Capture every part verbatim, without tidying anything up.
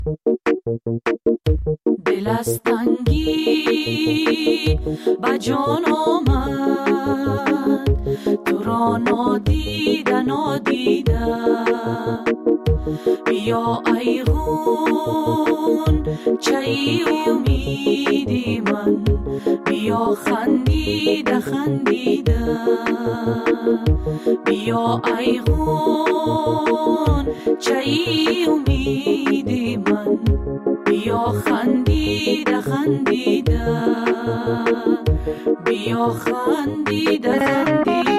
دل از تنگی با جان آمد، تو را نادیده نادیده. بیا ای غون چای امیدی من، بیا خندیده خندیده. بیا ای غون چای امیدی من، بیا خندیده خندیده. بیا خندیده خندیده.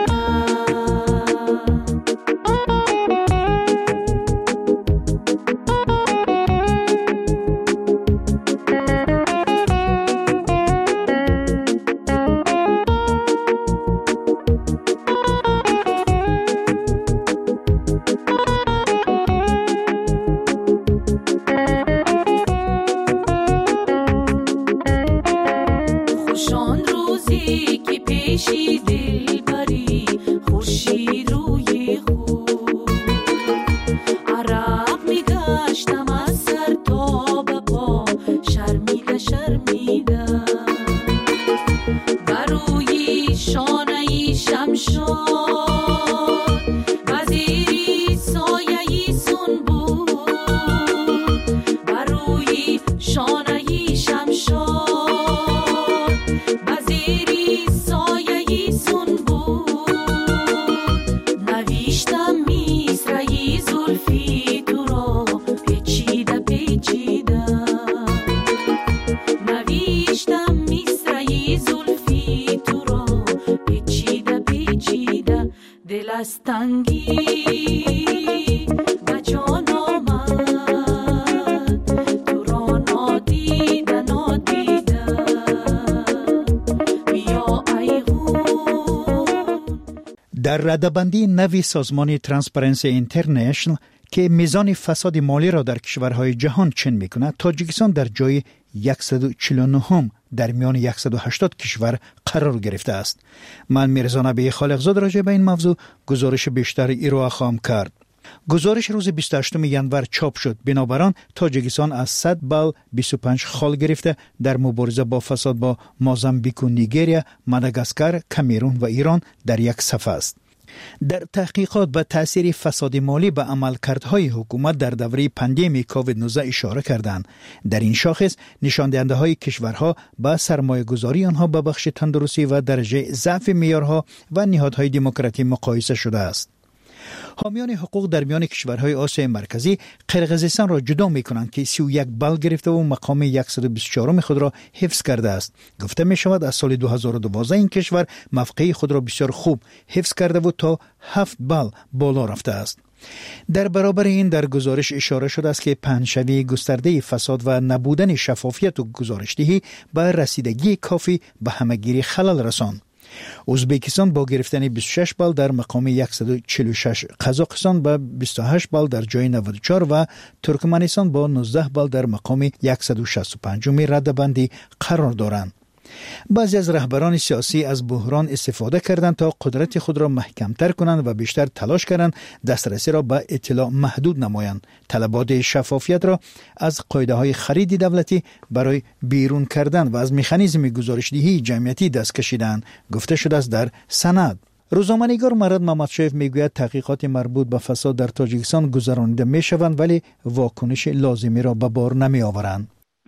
در رده‌بندی نوی سازمان ترانسپرنسی اینترنشنال که میزان فساد مالی را در کشورهای جهان چین میکند، تاجیکستان در جای صد و چهل و نه در میان صد و هشتاد کشور قرار گرفته است. من میرزا نبی خالقزاد راجع به این موضوع گزارش بیشتر ایرو خواهم کرد. گزارش روز بیست و هشتم ژانویه چاپ شد. بنابراین تاجیکستان از صد بال بیست و پنج خال گرفته در مبارزه با فساد با موزامبیک و نیگریا، ماداگاسکار، کامرون و ایران در یک صف است. در تحقیقات به تأثیر فساد مالی به عملکردهای حکومت در دوره پاندمی کووید نوزده اشاره کردند. در این شاخص نشان دهنده های کشورها با سرمایه گذاری آنها به بخش تندرستی و درجه ضعف معیارها و نهادهای دموکراتی مقایسه شده است. حامیان حقوق در میان کشورهای آسیای مرکزی قرقیزستان را جدا می‌کنند که سی و یک بال گرفته و مقام صد و بیست و چهار خود را حفظ کرده است. گفته می شود از سال دو هزار و دوازده این کشور موقعی خود را بسیار خوب حفظ کرده و تا هفت بال بالا رفته است. در برابر این در گزارش اشاره شده است که پهنشوی گسترده فساد و نبودن شفافیت و گزارشدهی به رسیدگی کافی به همگیری خلل رساند. ازبکستان با گرفتن بیست و شش بال در مقام صد و چهل و شش، قزاقستان با بیست و هشت بال در جای نود و چهار و ترکمنستان با نوزده بال در مقام صد و شصت و پنج رده‌بندی قرار دارند. بعضی از رهبران سیاسی از بحران استفاده کردند تا قدرت خود را محکم‌تر کنند و بیشتر تلاش کردند دسترسی را به اطلاع محدود نمایند. طلبات شفافیت را از قاعده‌های خرید دولتی برای بیرون کردن و از مکانیزم گزارش‌دهی جمعیتی دست کشیدند، گفته شده است در سند. روزنامه‌نگار مراد محمدشایف میگوید تحقیقات مربوط به فساد در تاجیکستان گذرانیده میشوند ولی واکنش لازمی را به بار نمی‌آورند.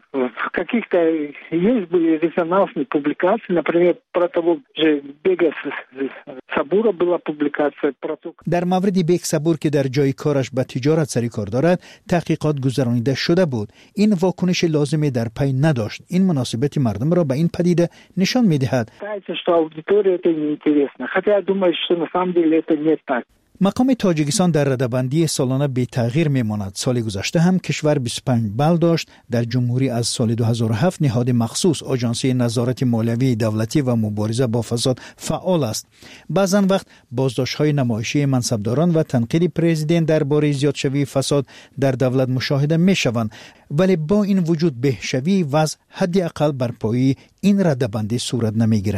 В каких-то есть были резонансные публикации, например, про того же Бега Сабура была публикация про то. در مورد بیگ صبور که در جای کارش به تجارت سری کار دارد تحقیقات گذرانیده شده بود. این واکنش لازمی در پی نداشت. این مناسبت مردم را به این پدیده نشان می‌دهد. Что аудитория это неинтересно. Хотя я думаю, что на самом деле это не так. مقام تاجیکستان در رده‌بندی سالانه بی تغییر میماند. سال گذشته هم کشور بیست و پنج بال داشت. در جمهوری از سال دو هزار و هفت نهاد مخصوص آژانسی نظارت مالیوی دولتی و مبارزه با فساد فعال است. بعضن وقت بازداشت‌های نمایشی منصبداران و تنقید پرزیدنت درباره زیادشوی فساد در دولت مشاهده می‌شوند، ولی با این وجود بهشوی وضع حداقل بر پایه این رده‌بندی صورت نمی‌گیرد.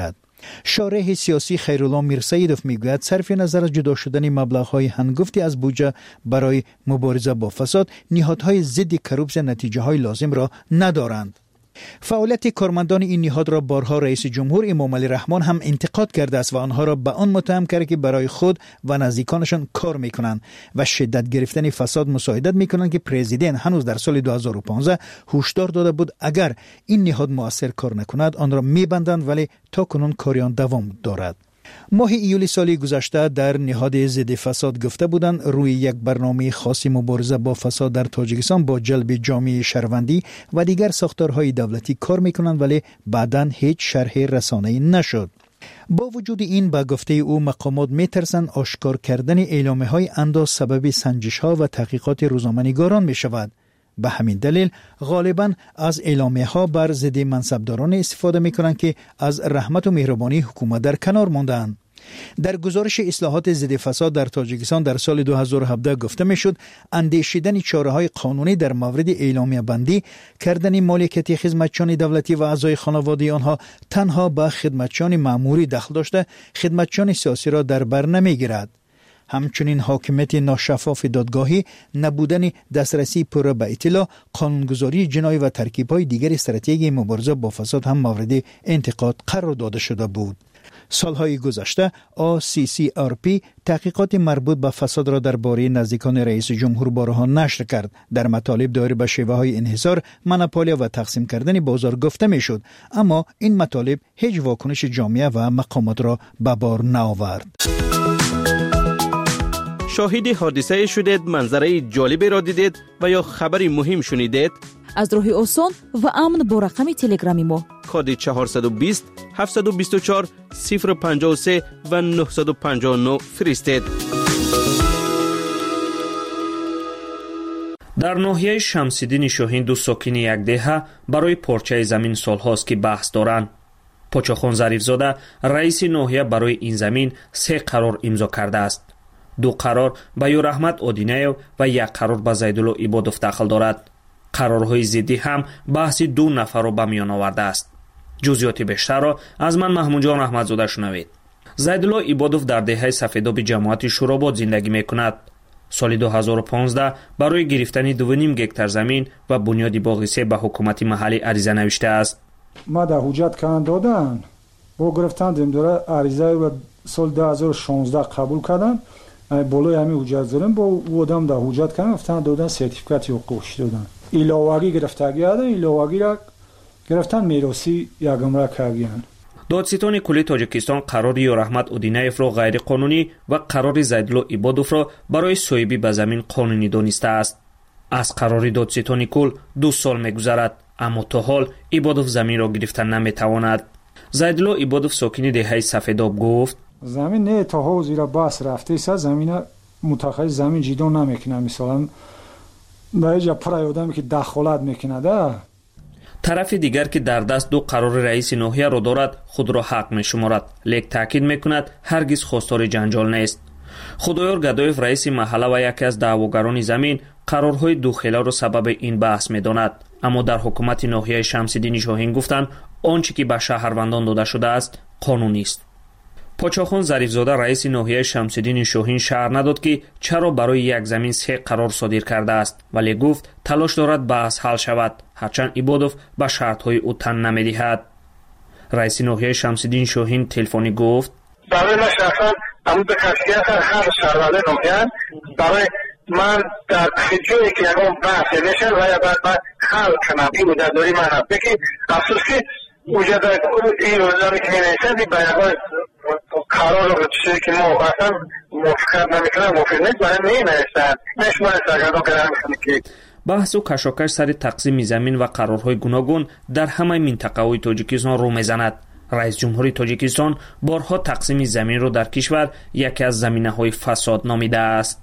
شارح سیاسی خیرالله میرسیدوف میگوید صرف نظر از جدا شدن مبلغ‌های هنگفتی از بودجه برای مبارزه با فساد، نهادهای ضد کروپسیون نتیجه‌های لازم را ندارند. فعالیت کارمندان این نهاد را بارها رئیس جمهور امام علی رحمان هم انتقاد کرده است و آنها را به آن متهم کرده که برای خود و نزدیکانشان کار میکنند و شدت گرفتن فساد مساعدت میکنند که پرزیدنت هنوز در سال دو هزار و پانزده هشدار داده بود اگر این نهاد مؤثر کار نکند آن را میبندند، ولی تا کنون کار آن دوام دارد. ماه ایولی سالی گذشته در نهاد ضد فساد گفته بودند روی یک برنامه خاصی مبارزه با فساد در تاجیکستان با جلب جامعه شهروندی و دیگر ساختارهای دولتی کار میکنند، ولی بعداً هیچ شرح رسانه‌ای نشد. با وجود این به گفته او مقامات میترسند آشکار کردن اعلامیه‌های انداز سبب سنجش‌ها و تحقیقات روزنامه‌نگاران میشود. به همین دلیل غالباً از اعلامیه‌ها بر ضد منصبداران استفاده می‌کنند که از رحمت و مهربانی حکومت در کنار ماندند. در گزارش اصلاحات ضد فساد در تاجیکستان در سال دو هزار و هفده گفته میشد اندیشیدن چاره‌های قانونی در مورد اعلامیه بندی کردن مالکیت خدمتچیان دولتی و اعضای خانواده آنها تنها به خدمتچیان مأموری دخل داشته خدمتچیان سیاسی را در بر نمیگیرد. همچنین حاکمیت ناشفاف دادگاهی، نبودن دسترسی پوره به اطلاع، قانونگذاری جنایی و ترکیب‌های دیگر استراتژی مبارزه با فساد هم مورد انتقاد قرار داده شده بود. سالهای گذشته آ سی سی آر پی تحقیقات مربوط به فساد را درباره نزدیکان رئیس جمهور بارها نشر کرد. در مطالب دایر به شیوه‌های انحصار، مونوپولیا و تقسیم کردن بازار گفته میشد، اما این مطالب هیچ واکنش جامعه و مقامات را به بار نآورد. شاهد حادثه شدید، منظره جالبی را دیدید و یا خبری مهم شنیدید؟ از راه آسان و امن با رقم تلگرامی ما کد چهارصد و بیست هفتصد و بیست و چهار صفر پنجاه و سه و نهصد و پنجاه و نه فرستید. در ناحیه شمس‌الدین شاهین دو ساکن یک دهه برای پارچه زمین سالهاست که بحث دارند. پاچاخان ظریفزاده رئیس ناحیه برای این زمین سه قرار امضا کرده است. دو قرار به یورحمت آدینایو و یک قرار به زیدالله عبادوف داخل دارد. قرارهای ضدی هم بحث دو نفر را به میان آورده است. جزئیات بیشتر را از من محمود جان احمدزاده شنوید. زیدالله عبادوف در دهه سفیداب جماعت شوراباد زندگی میکند. سال دو هزار و پانزده برای گرفتن دو و نیم گکتار زمین و بنیاد باغ سه به حکومت محلی عریضه نوشته است. ما در حجت کردن دادن با گرفتن دمداره عریضه را سال دو هزار و شانزده قبول کردن. بالای همین حجت دارم با او آدم در حجت کردن گفتن دادن سرتیفیکات حقوقی دادن. ایلاوگی گرفتگی دادن، ایلاوگی را گرفتن میراثی یکم را کردن. دادستان کلی تاجیکستان قرار یورحمت اودینایف را غیر قانونی و قرار زیدالله عبادوف را برای صاحبی به زمین قانونی دانسته است. از قرار دادستان کل دو سال میگذرد، اما تا حال عبادوف زمین را گرفتن نمیتواند. زیدالله عبادوف ساکن دهه سفیداب گفت زمین نه تا ها زیر بحث رفته است، زمین متخصص زمین جدا نمیکنه، مثلا به جا پرای آدمی که دخالت میکنه. ده طرف دیگر که در دست دو قرار رئیس ناحیه را دارد خود را حق میشمارد، لیک تاکید میکند هرگز خواستار جنجال نیست. خدایار گدایف رئیس محله و یکی از دعواگران زمین قرارهای دو خیله را سبب این بحث میداند، اما در حکومت ناحیه شمس‌الدین شاهین گفتند آنچه که به شهروندان داده شده است قانونی است. پاچاخان ظریفزاده رئیس ناحیه شمس‌الدین شاهین شرح نداد که چرا برای یک زمین سه قرار صادر کرده است، ولی گفت تلاش دارد بحث حل شود، هرچند عبادوف به شرطهای او تن نمیدهد. رئیس ناحیه شمس‌الدین شاهین تلفنی گفت برای من شخصا اما به کسیت هر شهرونده ناحیه برای من در جایی که یکم بحث نشه و یا بعد من حل کنم این وجداری من هم بکی افسوس که وجداری این روزانی که نمیشن این بیرگاه قرار رو چیزی که ما اصلا موافقت نمیکنم موافق نیست برای نمیشن نشمار سرگردان کنم میکنه که بحث و کشاکش سر تقسیم زمین و قرارهای گوناگون در همه منطقه‌های تاجیکستان رو میزند. رئیس جمهوری تاجیکستان بارها تقسیم زمین رو در کشور یکی از زمینه‌های فساد نامیده است.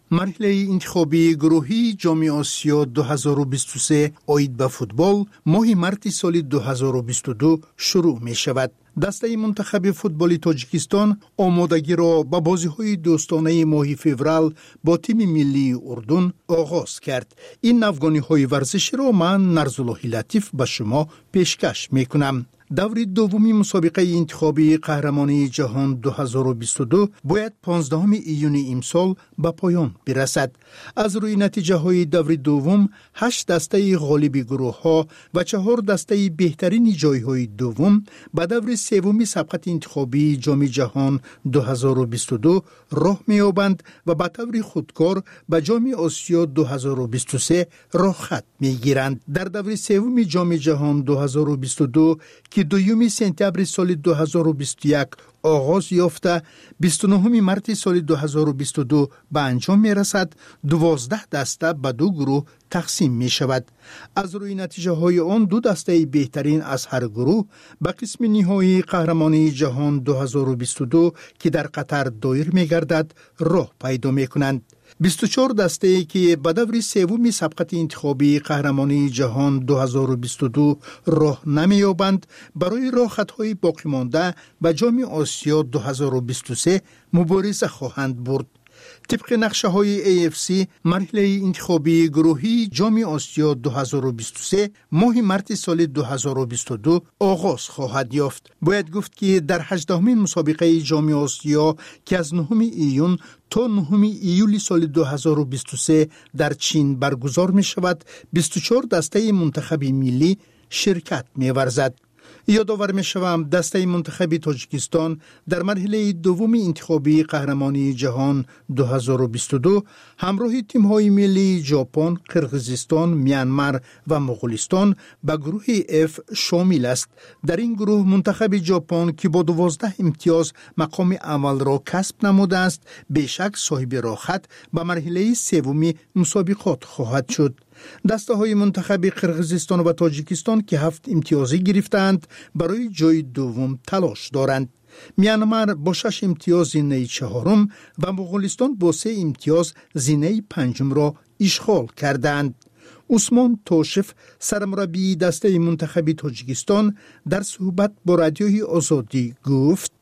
مرحله انتخابی گروهی جام آسیا دو هزار و بیست و سه عاید به فوتبال ماه مارس سال دو هزار و بیست و دو شروع می شود. دسته منتخب فوتبال تاجیکستان آمادگی را به بازی‌های دوستانه ماه فوریه با تیم ملی اردن آغاز کرد. این افغانی‌های ورزشی را من نرزالله لطیف به شما پیشکش می‌کنم. دور دومی مسابقه انتخابی قهرمانی جهان دو هزار و بیست و دو باید پانزدهم ایون امسال به پایان برسد. از روی نتیجه های دور دوم هشت دسته غالب گروه ها و چهار دسته بهترین جای های دوم به دور سومی سبقت انتخابی جام جهان دو هزار و بیست و دو راه می‌یابند و به طور خودکار به جام آسیا دو هزار و بیست و سه راه خط می‌گیرند. در دور سوم جام جهان دو هزار و بیست و دو که دوم سپتامبر سال دو هزار و بیست و یک آغاز یافته بیست و نهم مارس سال دو هزار و بیست و دو به انجام می رسد، دوازده دسته به دو گروه تقسیم می شود. از روی نتیجه های آن دو دسته بهترین از هر گروه به قسم نهایی قهرمانی جهان دو هزار و بیست و دو که در قطر دایر می گردد راه پیدا می کنند. بیست و چهار دسته که به دور سوم سبقت انتخابی قهرمانی جهان دو هزار و بیست و دو راه نمی‌یابند برای راه خطهای باقی مانده به جام آسیا دو هزار و بیست و سه مبارزه خواهند برد. طبق نقشه های ای اف سی مرحله انتخابی گروهی جام آسیا دو هزار و بیست و سه ماه مارس سال دو هزار و بیست و دو آغاز خواهد یافت. باید گفت که در هجدهمین مسابقه جام آسیا که از نهم ایون تا نهم ایولی سال دو هزار و بیست و سه در چین برگزار می شود، بیست و چهار دسته منتخب ملی شرکت می ورزد. یادآور می شوم دسته منتخب تاجیکستان در مرحله دوم انتخابی قهرمانی جهان دو هزار و بیست و دو همراه تیم‌های ملی ژاپن، قرقیزستان، میانمار و مغولستان به گروه اف شامل است. در این گروه منتخب ژاپن که با دوازده امتیاز مقام اول را کسب نموده است، بیشک صاحب راه خط به مرحله سوم مسابقات خواهد شد. دسته های منتخب قرقیزستان و تاجیکستان که هفت امتیازی گرفتند برای جای دوم تلاش دارند. میانمار با شش امتیاز زینه چهارم و مغولستان با سه امتیاز زینه پنجم را اشغال کردند. عثمان توشف سرمربی دسته منتخب تاجیکستان در صحبت با رادیوی آزادی گفت: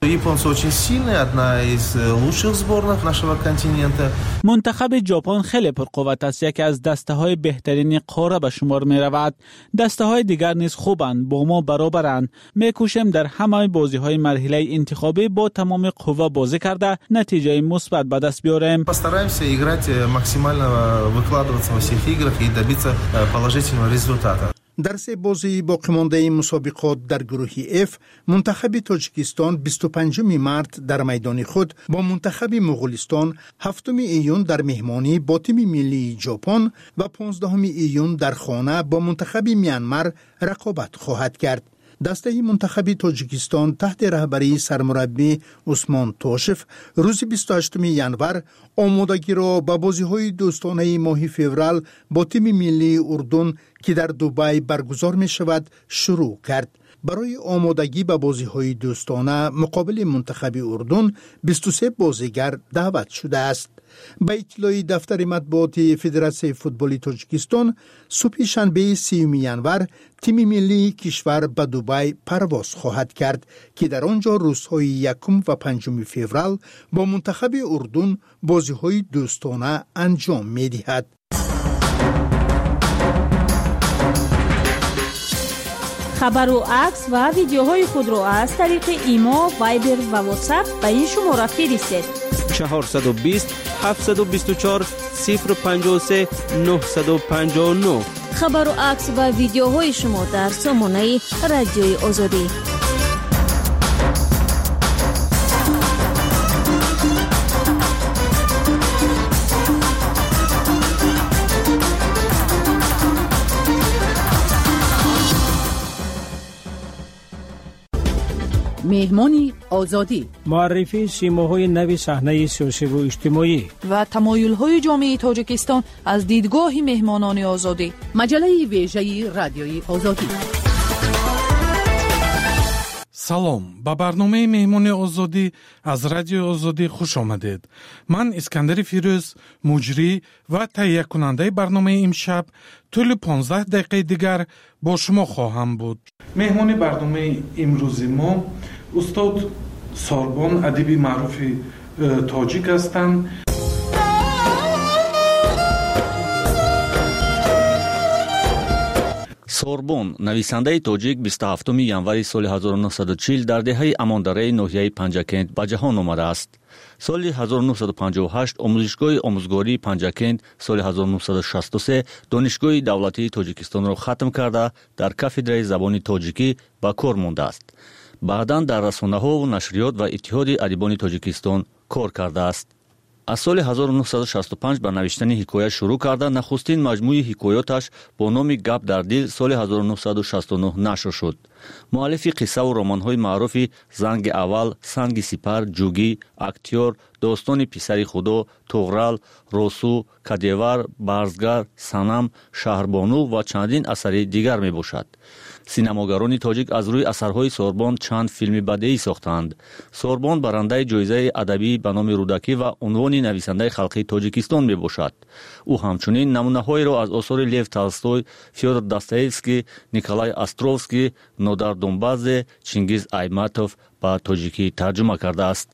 منتخب ژاپن خیلی پرقوت است، یکی از دسته های بهترین قاره به شمار می رود. دسته های دیگر نیز خوبند، با ما برابرند. می کوشیم در همه بازی های مرحله انتخابی با تمام قوه بازی کرده نتیجه مثبت به دست بیاریم. Постараемся играть максимально выкладываться во всех играх и добиться положительного результата. در سه بازی باقی مانده مسابقات در گروه اف منتخب تاجیکستان بیست و پنجم مارس در میدان خود با منتخب مغولستان، هفتم ایون در مهمانی با تیم ملی ژاپن و پانزدهم ایون در خانه با منتخب میانمار رقابت خواهد کرد. دسته منتخب تاجیکستان تحت رهبری سرمربی عثمان توشف روز بیست و هشتم ژانویه آمادگی را به بازی‌های دوستانه ماه فوریه با تیم ملی اردن که در دبی برگزار می شود شروع کرد. برای آمادگی به بازی‌های دوستانه مقابل منتخب اردن بیست و سه بازیگر دعوت شده است. به اطلاع دفتر مطبوعات فدراسیون فوتبال تاجیکستان صبح شنبه سیوم ژانویه تیم ملی کشور به دبی پرواز خواهد کرد که در آنجا روزهای یکم و پنجم فوریه با منتخب اردن بازی‌های دوستانه انجام می‌دهد. خبر و عکس و ویدیوهای خود را از طریق ایما، وایبر و واتساپ به این شماره فرستید: چهارصد و بیست هفتصد و بیست و چهار صفر پنجاه و سه نهصد و پنجاه و نه. خبر و عکس و ویدیوهای شما در سامانه رادیوی آزادی. مهمانی آزادی، معرفی سیماهای نوی صحنه سیاسی و اجتماعی و تمایل‌های جامعه تاجیکستان از دیدگاه مهمانان آزادی. مجله ویژه رادیوی آزادی. салом, ба барномаи меҳмони озодӣ аз радиои озодӣ хуш омадед. Ман Искандари Фирӯз, муҷрӣ ва таҳиякунандаи барномаи имшаб тӯли понздаҳ дақиқаи дигар бо шумо хоҳам буд. меҳмони барномаи имрӯзи мо устод Сорбон, адиби маъруфи тоҷик ҳастанд. Сорбон, нависандаи тоҷик, бисту ҳафтуми январи соли ҳазору нуҳсаду чил дар деҳаи Амондараи ноҳияи Панҷакент ба ҷаҳон омадааст. соли ҳазору нуҳсаду панҷоҳу ҳашт омӯзишгоҳи омӯзгории Панҷакент, соли ҳазору нуҳсаду шасту се донишгоҳи давлатии Тоҷикистонро хатм карда, дар кафедраи забони тоҷикӣ ба кор мондааст. баъдан дар расонаҳо, нашриёт ва иттиҳоди адибони Тоҷикистон кор кардааст. аз соли ҳазору нуҳсаду шасту панҷ ба навиштани ҳикоя шурӯъ карда, нахустин маҷмӯи ҳикоёташ бо номи «Гап дар дил» соли ҳазору нуҳсаду шасту нӯҳ нашр шуд. муаллифи қиссаву романҳои маъруфи «Занги аввал», «Санги сипар», «Ҷугӣ», «Актёр», «Достони писари худо», «Туғрал», «Росу», «Кадевар», «Барзгар», «Санам», «Шаҳрбону» ва чандин асари дигар мебошад. синамогарони тоҷик аз рӯи асарҳои Сорбон чанд филми бадеӣ сохтаанд. Сорбон барандаи ҷоизаи адабӣ ба номи Рӯдакӣ ва унвони нависандаи халқии Тоҷикистон мебошад. ӯ ҳамчунин намунаҳоеро аз осори Лев Толстой, Фёдор Достоевский, Николай Островский, Нодар Донбадзе, Чингиз Айматов ба тоҷикӣ тарҷума кардааст.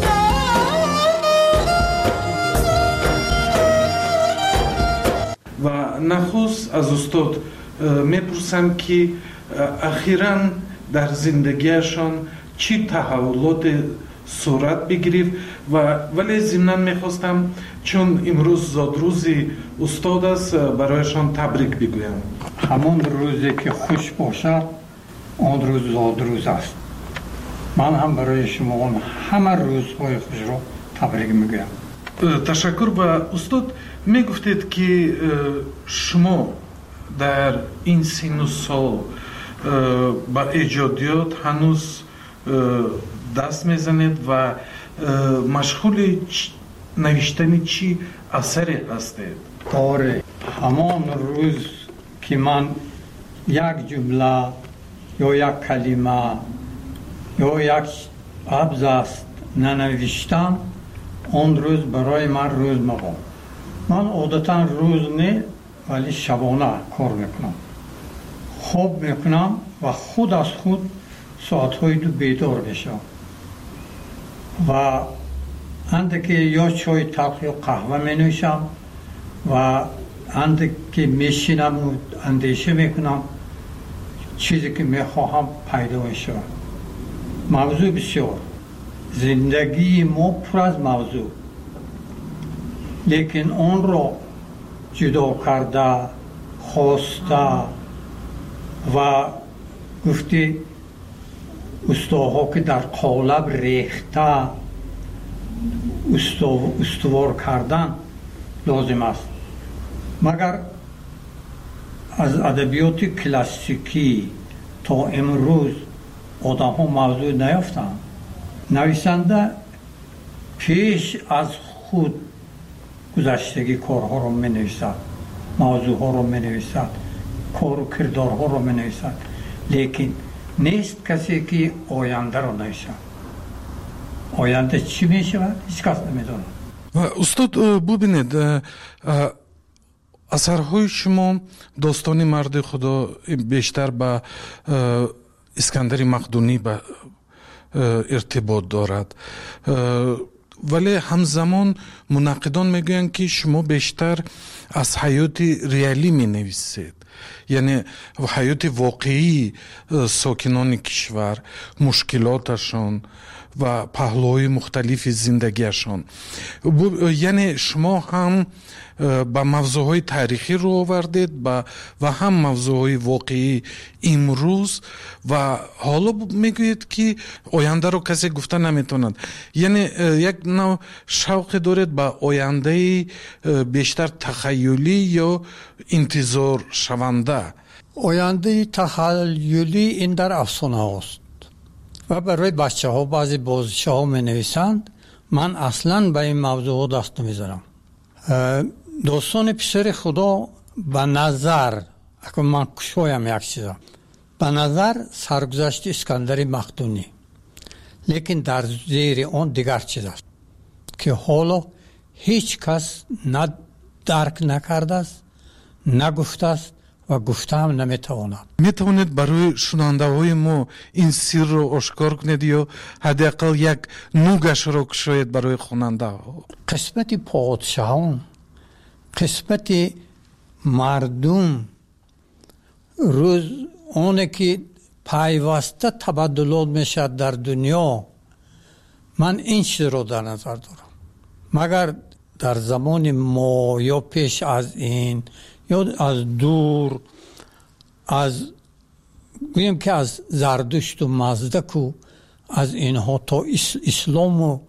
ва нахуст аз устод мепурсам ки ахиран дар зиндагиашон чӣ таҳаввулоте сурат бигирифт ва вале зимнан мехостам, чун имрӯз зодрӯзи устод аст, барояшон табрик бигӯям. ҳамон рӯзе ки хуш бошад, он рӯз зодрӯз аст. ман ҳам барои шумо ҳама рӯзҳои хушро табрик мегӯям. ташаккур. ва устод мегуфтед ки шумо дар ин сину сол ба эҷодиёт ҳанӯз даст мезанед ва машғули навиштани чӣ асаре ҳастед? оре, ҳамон рӯз ки ман як ҷумла ё як калима ё як абзац нанавиштам, он рӯз барои ман рӯз мабод. ман одатан рӯз не, вали шабона кор мекунам. хоб мекунам ва худ аз худ соатҳои ду бедор мешавам ва анде ки ё чой талх ё қаҳва менӯшам ва анде ки мешинам андеша мекунам, чизе ки мехоҳам пайдо мешавад. мавзӯъ бисёр, зиндагии мо пур аз мавзӯъ, лекин онро ҷудо карда, хоста ва гуфти устоҳо ки дар қолаб рехта устувор кардан лозим аст. магар аз адабиёти классикӣ то имрӯз одамҳо мавзӯъ наёфтанд. нависанда пеш аз худ гузаштагӣ корҳоро менависад, мавзӯъҳоро менависад, кору кирдорҳоро менависад, лекин нест касе ки ояндаро нависад. оянда чӣ мешавад, ҳеҷ кас намедонад. устод, бубинед, асарҳои шумо достони марди худо бештар ба Искандари Мақдунӣ ба иртибот дорад, вале ҳамзамон мунаққидон мегӯянд ки шумо бештар аз ҳаёти реалӣ менависед, яъне ҳаёти воқеии сокинони кишвар, мушкилоташон ва паҳлӯҳои мухталифи зиндагиашон. яъне шумо ҳам ба мавзӯъҳои таърихӣ рӯ овардед ва ҳам мавзӯъҳои воқеии имрӯз, ва ҳоло мегӯед ки ояндаро касе гуфта наметавонад. яъне як нав шавқе доред ба ояндаи бештар тахайюлӣ ё интизоршаванда. ояндаи тахайюлӣ ин дар афсонаҳост ва барои бачаҳо баъзе бозишаҳо менависанд. ман аслан ба ин мавзӯъҳо даст намезанам. достони писари худо ба назар, акун ман кушоям як чиза, به نظر سرگذشت اسکندر مقدونی، لیکن در زیر آن دیگر چیز است که حالا هیچ کس نه درک نکرده است، نگفته است و گفته هم نمیتواند. میتوانید برای شنونده های ما این سر رو آشکار کنید یا حداقل یک نوگش رو کشید برای خواننده ها؟ قسمت پادشاهان، قسمت مردم، روز اونه که پیوسته تبادلات میشد در دنیا، من این چیز رو در نظر دارم. مگر در زمان ما یا پیش از این یا از دور، از گویم که از زردشت و مزدک و از اینها تا اسلام و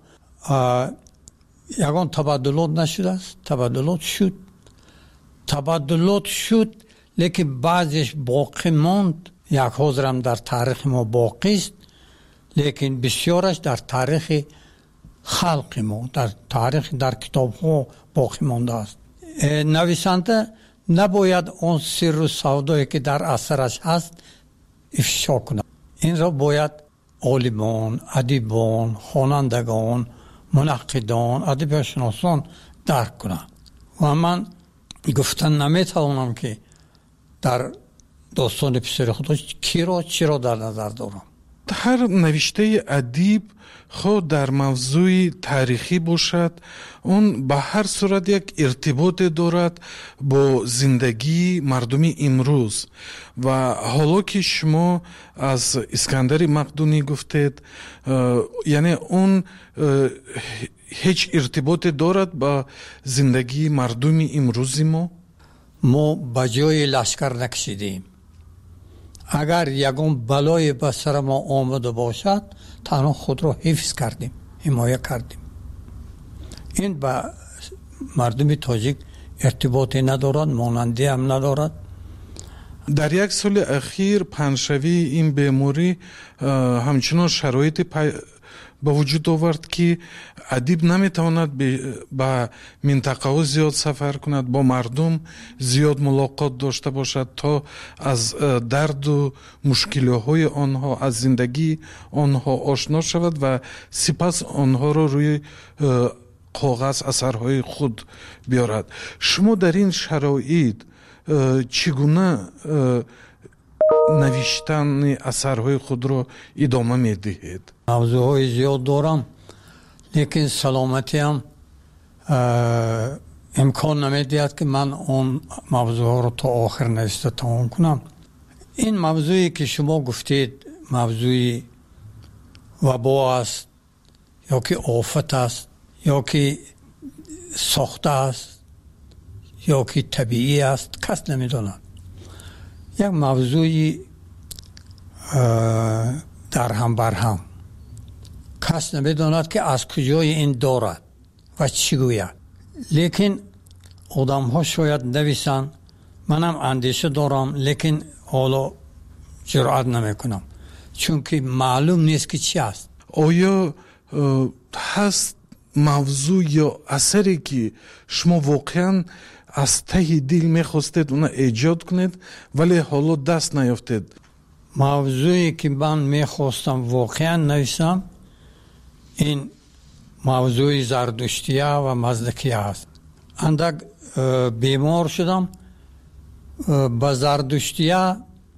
یگان تبادلات نشده است. تبادلات شد تبادلات شد لیکن بعضش باقی ماند. یک حاضرم در تاریخ ما باقی است، لیکن بسیارش در تاریخ خلق ما، در تاریخ در کتاب ها باقی مانده است. نویسنده نباید آن سر و سودایی که در اثرش هست افشا کند. این را باید عالمان، ادیبان، خوانندگان، منقدان، ادبیاتشناسان درک کنند. و من گفتن نمیتوانم که در داستان پسر خدا کی را چی را در نظر دارم. هر نوشته ادیب خود در موضوع تاریخی باشد، اون به هر صورت یک ارتباط دارد با زندگی مردمی امروز. و حالا که شما از اسکندر مقدونی گفتید، یعنی اون هیچ ارتباط دارد با زندگی مردمی امروزی ما؟ ما به جای لشکر نکشیدیم. اگر یگان بلای به سر ما آمده باشد، تنها خود را حفظ کردیم، حمایه کردیم. این به مردم تاجیک ارتباطی ندارد، مانندی هم ندارد. در یک سال اخیر پنشوی این بیماری همچنان شرایط پی... به وجود آورد که ادیب نمیتواند به منطقه ها زیاد سفر کند، با مردم زیاد ملاقات داشته باشد تا از درد و مشکل های آنها، از زندگی آنها آشنا شود و سپس آنها را روی کاغذ اثرهای خود بیارد. شما در این شرایط چگونه نوشتن اثرهای خود را ادامه می دهید؟ موضوعهای زیاد دارم، لیکن سلامتی هم امکان نمی دهد که من اون موضوع را تا آخر نوشته تمام کنم. این موضوعی که شما گفتید موضوعی وبا است یا که آفت است یا که ساخته است یا که طبیعی است، کس نمی داند. یک موضوعی در هم بر هم، کس نمیداند که از کجای این دارد و چی گوید. لیکن آدم ها شاید نویسن، منم اندیشه دارم، لیکن حالا جرأت نمی کنم چون که معلوم نیست که چی است. آیا هست موضوع یا اثری که شما واقعا از ته دل میخواستید اون ایجاد کنید ولی حالا دست نیافتید؟ موضوعی که من میخواستم واقعا نویسم این موضوع زردشتیه و مزدکیه است. اندک بیمار شدم، با زردشتیه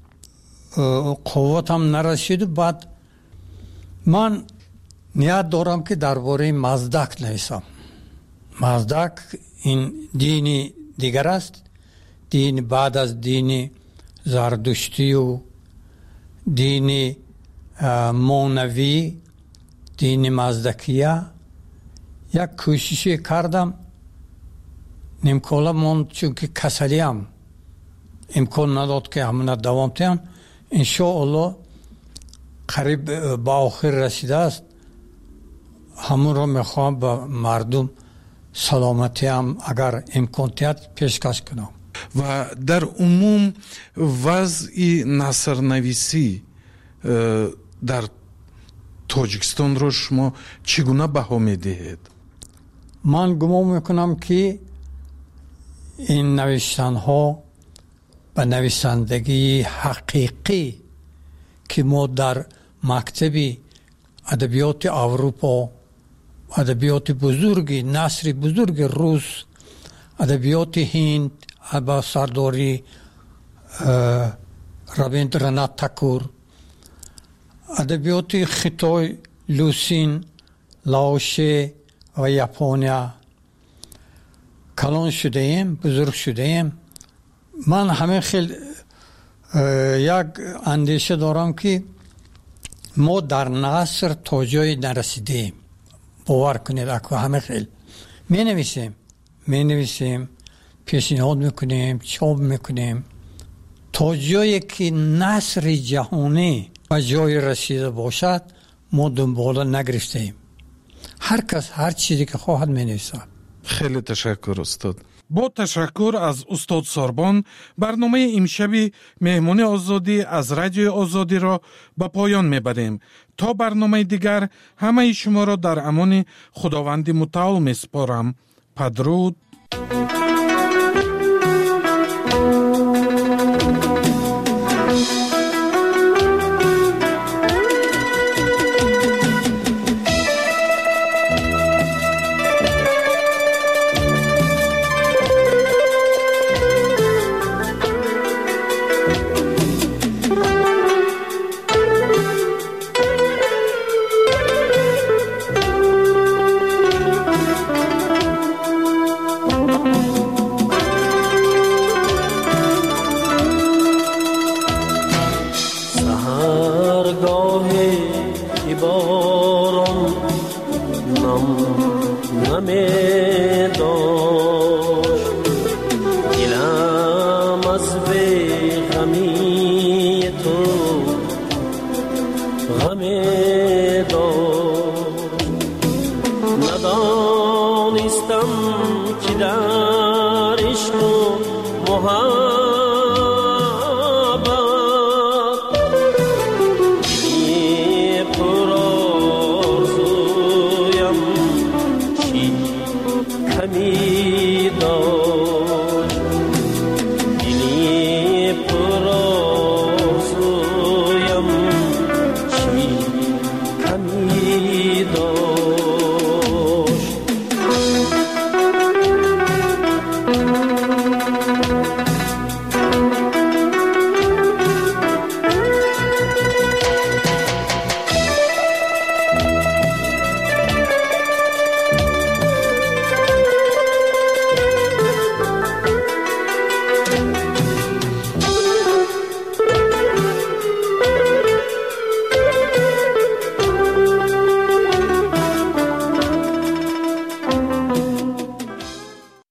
قوتم نرسید. بعد من نیت دارم که درباره مزدک نویسم. مزدک این دینی دیگر است، دین بعد از دین زردشتی و دین مونوی، دین مزدکیه. یک کوششی کردم، نمکالا من چون که کسلیم امکان نداد که همونه دوام تیم. انشاءالله قریب با آخر رسیده است. همون رو میخوام با مردم سلامتی هم اگر امکانیت پیشکش کنم. و در عموم وضع نثر نویسی در تاجیکستان رو شما چگونه بها میدهید؟ من گمان میکنم که این نوشتن ها به نویسندگی حقیقی که ما در مکتب ادبیات اروپا، ادبیات بزرگ، نثر بزرگ روس، ادبیات هند با سرداری رابیندرانات تاکور، ادبیات خیتای لوسین، لاوشه و یاپونیا کلان شده ایم، بزرگ شده ایم. من همه خیلی یک اندیشه دارم که ما در نثر تا جای نرسیدیم. باور کنید اکو همه خیلی می نویسیم می نویسیم پیشنهاد میکنیم، چاپ میکنیم تا جایی که نثر جهانی و جای رسیده باشد ما دنبال نگرفتیم. هر کس هر چیزی که خواهد می نویسد. خیلی تشکر استاد. با تشکر از استاد ساربان، برنامه امشبی مهمون آزادی از رادیو آزادی را به پایان میبریم. تا برنامه دیگر همه شما را در امان خداوند متعال میسپارم. بدرود. ندانستم که در عشق و محبت بی پر آرزویم چی کمی دار